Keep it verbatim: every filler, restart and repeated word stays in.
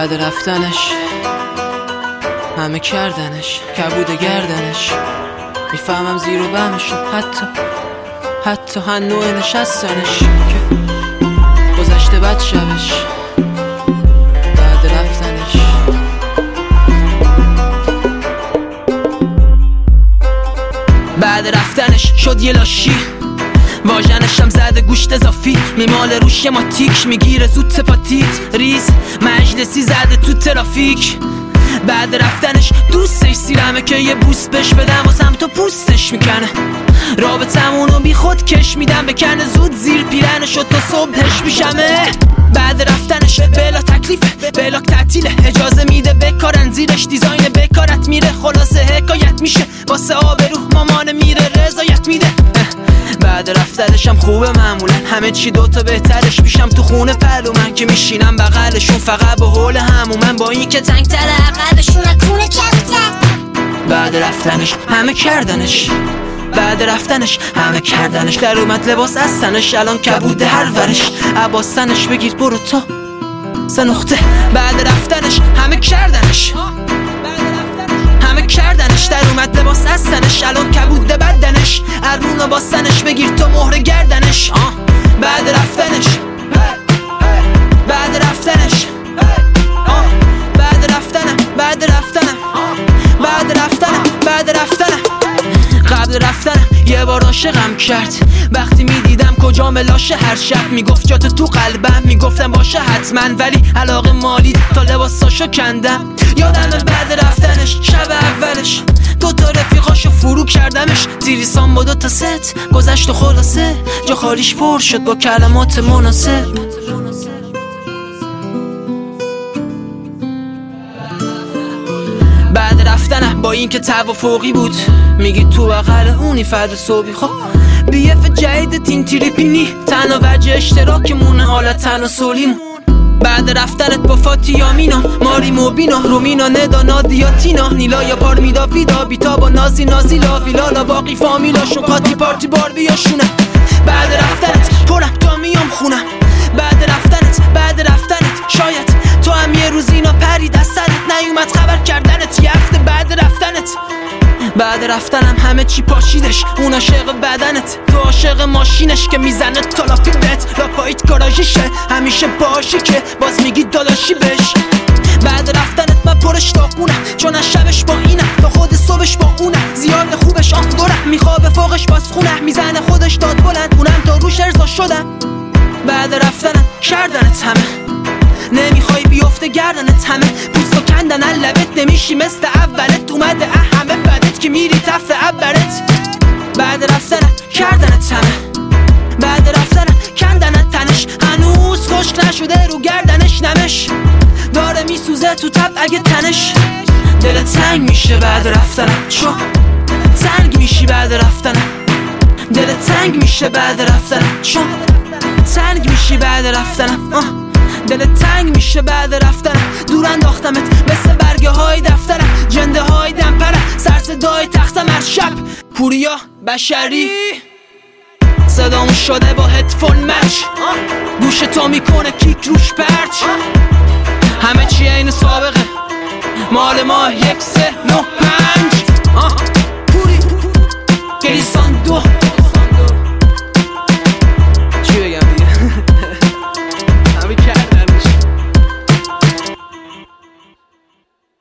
بعد رفتنش همه کردنش کبود گردنش. میفهمم زیر و بمشون حتی حتی هنوع نشستنش که گذشته بد شبش بعد رفتنش. بعد رفتنش شد یه لاشی، واژنشم زده گوشت اضافی، میمال روش ما تیک میگیره زود سپاتیت ریز مجلسی زده تو ترافیک. بعد رفتنش دوستش سیرمه که یه بوس بش بدم واسم تو پوستش میکنه. رابطمونو بی خود کش میدم بکنه زود زیر پیرنشو تا صبحش میشمه. بعد رفتنش بلا تکلیفه بلاک تعطیله، اجازه میده بکارن زیرش دیزاین بکارت میره. خلاصه حکایت میشه واسه آبرو مامان میره رضایت میده. بعد رفتنشم خوبه معمولا همه چی دوتا بهترش میشم تو خونه پلو من که میشینم بغلشون فقط به حول همومن با این که تنگ تره عقلشون نکونه کمتر. بعد رفتنش همه کردنش بعد رفتنش همه کردنش در اومد لباس از تنش الان کبوده هر ورش عباستنش بگیر برو تا سه نقطه. بعد رفتنش همه کردنش همه کردنش در اومد لباس از تنش الان کبوده بدنش ارونو باستنش بگیر تو مهر گردنش. آه. بعد رفتنش بعد رفتنش آه. بعد رفتنم بعد رفتنم بعد رفتنم بعد رفتنم قبل رفتنم یه بار عاشقم کرد وقتی میدیدم کجا ملاشه هر شب میگفت جات تو قلبم میگفتم باشه حتما ولی علاقه مالی تا لباساشو کندم. یادم بعد رفتنش شب اولش دوتا رفیقاشو فرو کردمش زیریسان با دوتا ست گذشت و خلاصه جا خالیش پر شد با کلمات مناسب. بعد رفتنم با این که توافقی بود میگی تو بغل اونی فرد صبحی خب بیف جدید تین تریپینی تنها وجه اشتراکمونه حالت تناسلیمون. بعد رفتنت با فاتیامینا ماری موبینا رومینا ندا نادیا تینا نیلا یا پارمیدا ویدا بیتا با نازی نازی لا ویلالا باقی فامیلا شوکاتی پارتی باربیاشونه. بعد رفتنت پرم تا میام خونم بعد رفتنت بعد رفتنت شاید تو هم یه روز اینا پرید از سرت نیومد خبر کردنت یه هفته بعد رفتنت. بعد رفتنم همه چی پاشیدش اون عاشق بدنت تو عاشق ماشینش که میزنه تالاپی بت لاپایت گاراژیشه همیشه باشی که باز میگی داداشی بش. بعد رفتنت من پرش داغونم چون از شبش با اینم تا خود صبحش با اونم زیاد خوبش آن دورم میخوابه فوقش باز خونه میزنه خودش داد بلند اونم تا روش ارزا شدم. بعد رفتنم کردنت همه نمیخوای بیفته گردنت همه پوستو کندن لبت نمیشی مثل اولت اومده همه بدت که میری تفت عبرت. بعد رفتنم کردنت همه بعد رفتنم کندنت تنش هنوز خشک نشده رو گردنش نمش داره میسوزه تو تب اگه تنش. دلت تنگ میشه بعد رفتنم چون تنگ میشی بعد رفتنم دلت تنگ میشه بعد رفتنم چون تنگ میشی بعد رفتنم آه. دلت تنگ میشه بعد رفتنم دور انداختمت مثل برگه های دفترم جنده های دمپرم سر صدای تختم هر شب پوریا بشری صدامو شده با هدفون مچ گوش تو میکنه کیک روش پرچ همه چی این سابقه مال ما یک سه نه پنج.